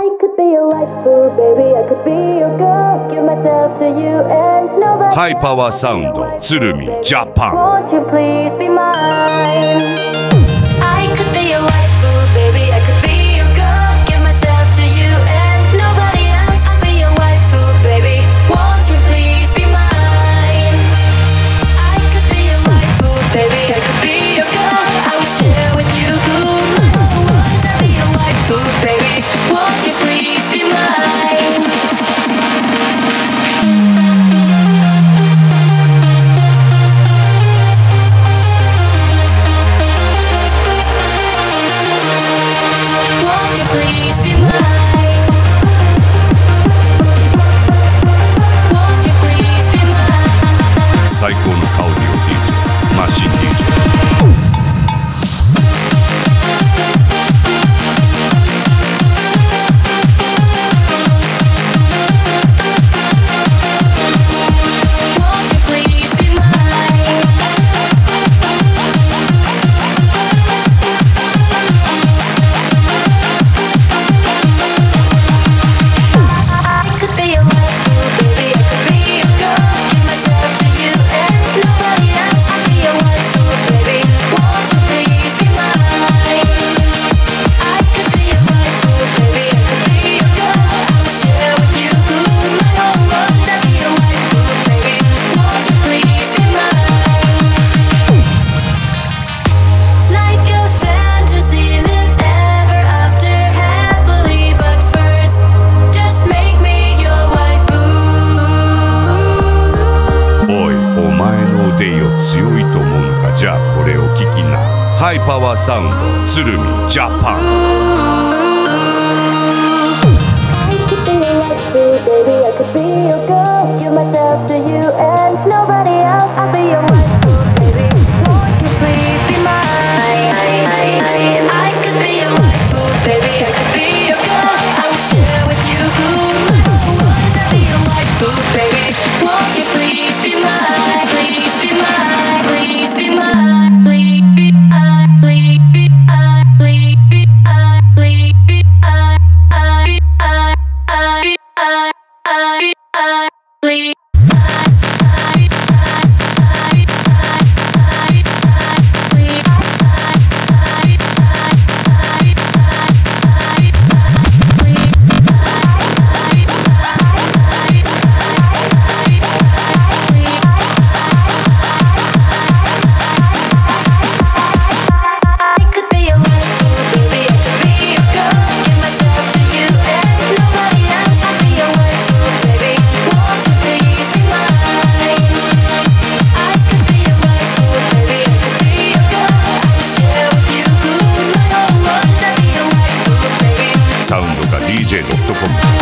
ハイパワーサウンド鶴見ジャパン。最高の香りを DJ マシン DJ。強いと思うのか。じゃあこれを聞きな。ハイパワーサウンド鶴見ジャパン。サウンドが DJ.com